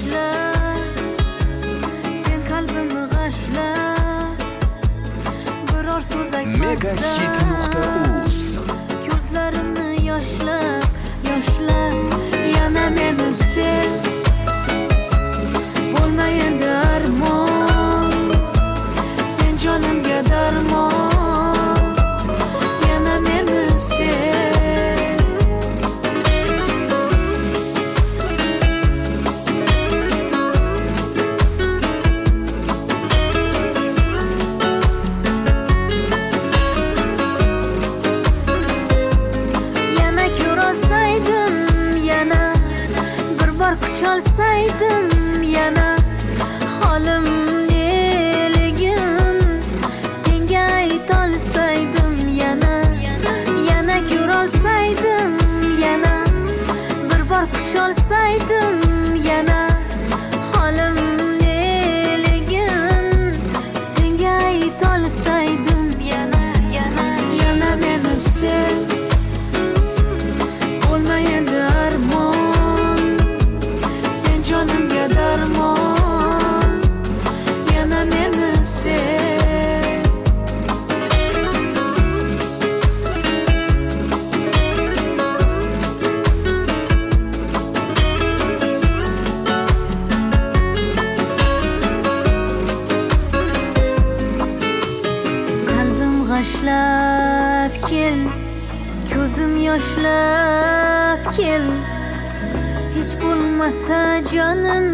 g'ashla, sen qalbimni g'ashla, biror so'z Megahit.uz ko'zlarimni yoshlab, yoshlab, yana meni sev. Bo'lma endi armon, sen jonimga darmon, yana meni sev. Yana ko'rolsaydim, yana bir bor qucholsaydim, yana holim neligin senga aytolsaydim, yana ko'rolsaydim, yana bir bor qucholsaydim, yana holim neligin senga aytolsaydim, yana meni sev. Bo'lma endi armon, sen jonimga darmon, yana meni sev. Qalbim g'ashlab kel, ko'zim yoshlab kel, hech bo'lmasa jonim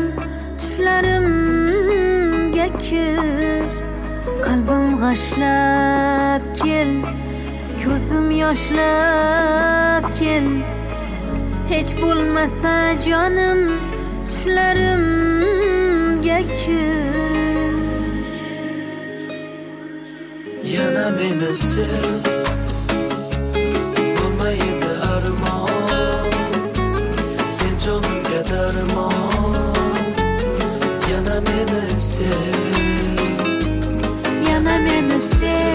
tushlarimga kir. Qalbim g'ashlab kel, ko'zim yoshlab kel, hech bo'lmasa jonim tushlarimga kir. Yana meni sev. Bo'lma endi armon, sen jonimga darmon, yana meni sev. Yana meni sev.